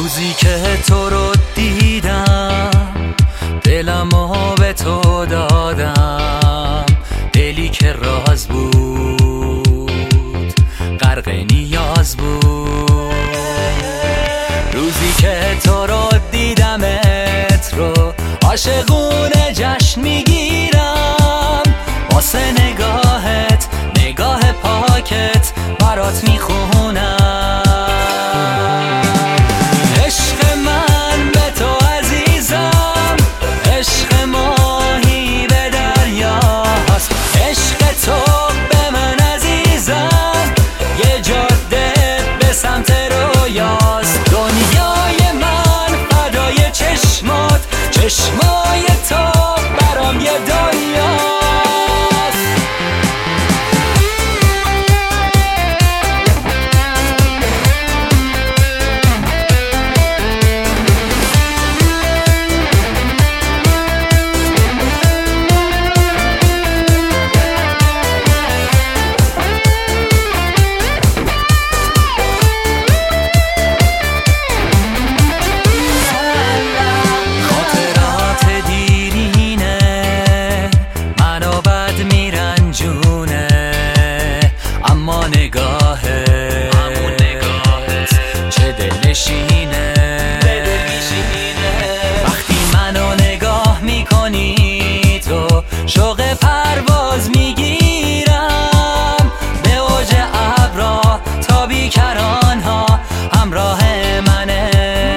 روزی که تو رو دیدم دلمو به تو دادم، دلی که راز بود غرق نیاز بود. روزی که تو رو دیدمت رو عاشقونه جشن میگیرم، واسه نگاهت نگاه پاکت برات میخونم. چشمای تو برام یه دنیاست. اما نگاهت چه دلنشینه، وقتی منو نگاه میکنی تو شوق پرواز میگیرم، به اوج ابرا تا بیکرانها همراه منه.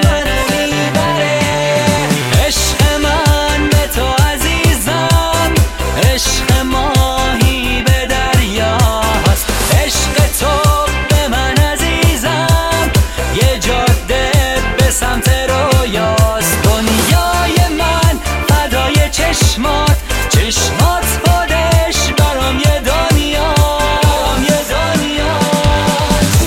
عشق من به تو عزیزم، عشق ماهی به دریا، عشق تو به من عزیزم یه جاده به سمت رویاست. دنیای من فدای چشمات، چشمات خودش برام یه دنیا، یه دنیاست.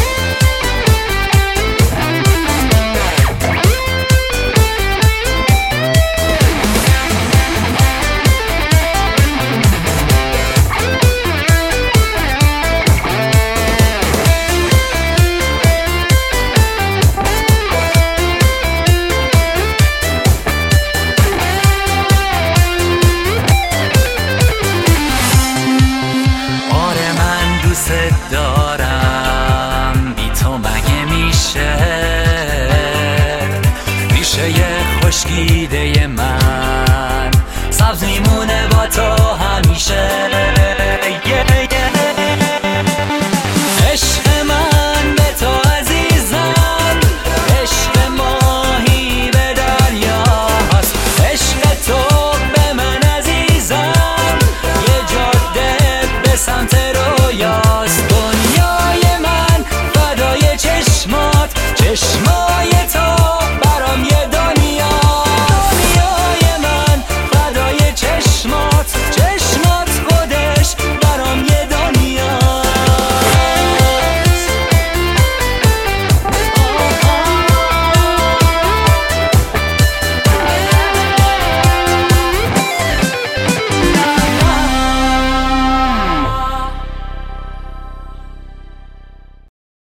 دارم بی تو مگه میشه، ریشه خشکیده